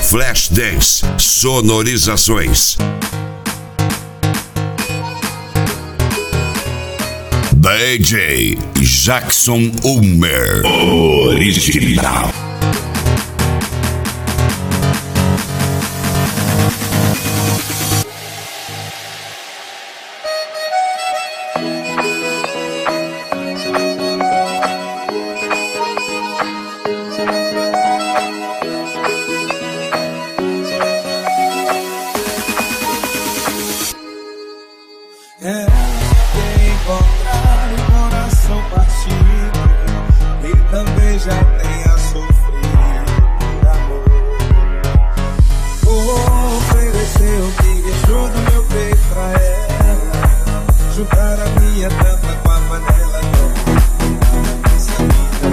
Flashdance Sonorizações. DJ Jackson Ulmer Original. Encontrar o coração partido e também já tenha sofrido por amor. Oferecer o que deixou do meu peito pra ela, juntar a minha tampa com a panela dela. Essa vida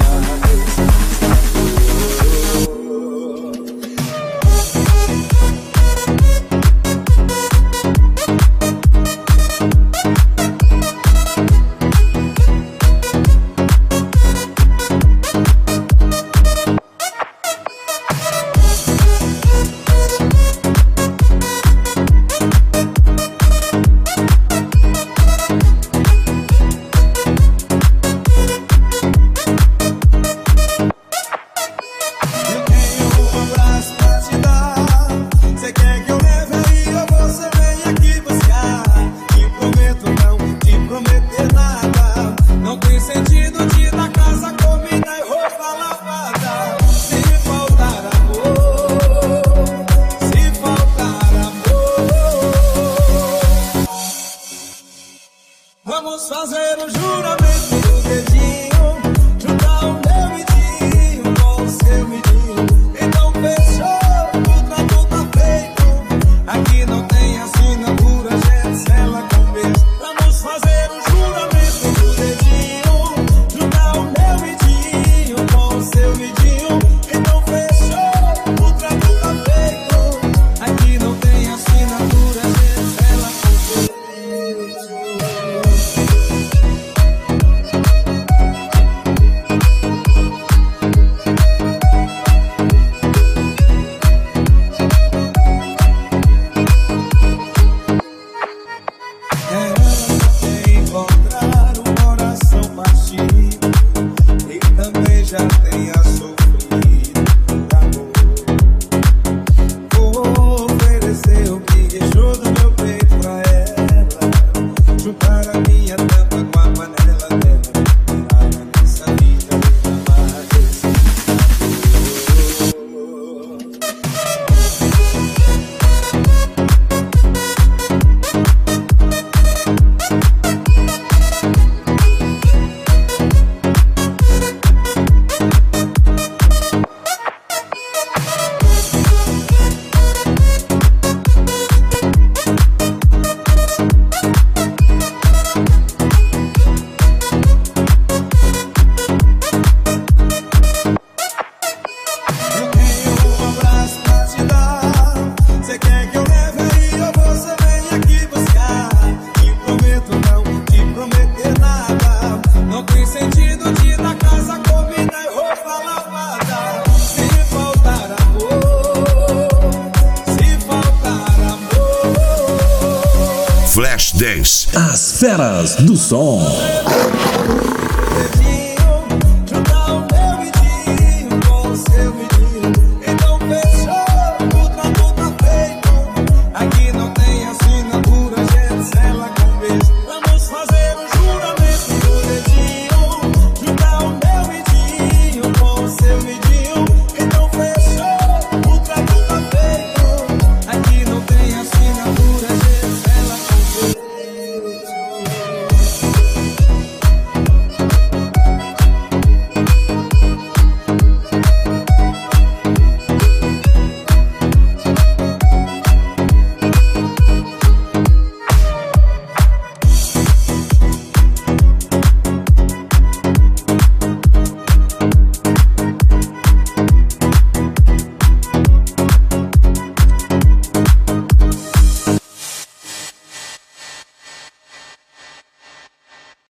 vamos fazer o juramento do dedinho, juntar o meu midinho com o seu midinho. Então fechou, o trato tá feito. Aqui não tem assinatura, gente, sela com beijo. Vamos fazer o juramento do dedinho, juntar o meu midinho com o seu midinho. Então fechou, o trato tá feito. Aqui não tem assinatura, gente, sela com beijo. Encontrar o coração partido e também já tenha sofrido por amor. Vou oferecer o que deixou do meu peito pra ela, juntar a minha tampa com a panela dela, tirar a nossa vida da barra desse Flashdance. As feras do som.